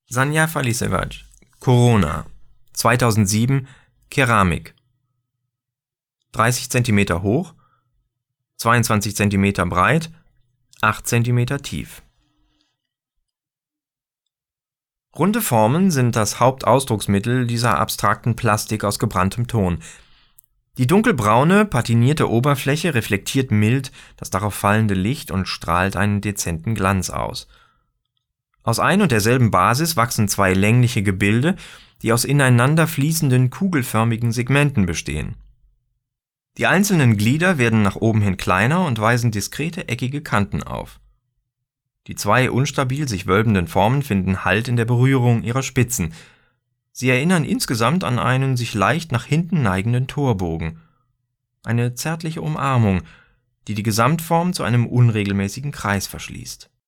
Sanja Falisevac, Corona, 2007, Keramik. 30 cm hoch, 22 cm breit, 8 cm tief. Runde Formen sind das Hauptausdrucksmittel dieser abstrakten Plastik aus gebranntem Ton. Die dunkelbraune, patinierte Oberfläche reflektiert mild das darauf fallende Licht und strahlt einen dezenten Glanz aus. Aus ein und derselben Basis wachsen zwei längliche Gebilde, die aus ineinander fließenden kugelförmigen Segmenten bestehen. Die einzelnen Glieder werden nach oben hin kleiner und weisen diskrete eckige Kanten auf. Die zwei unstabil sich wölbenden Formen finden Halt in der Berührung ihrer Spitzen. Sie erinnern insgesamt an einen sich leicht nach hinten neigenden Torbogen. Eine zärtliche Umarmung, die die Gesamtform zu einem unregelmäßigen Kreis verschließt.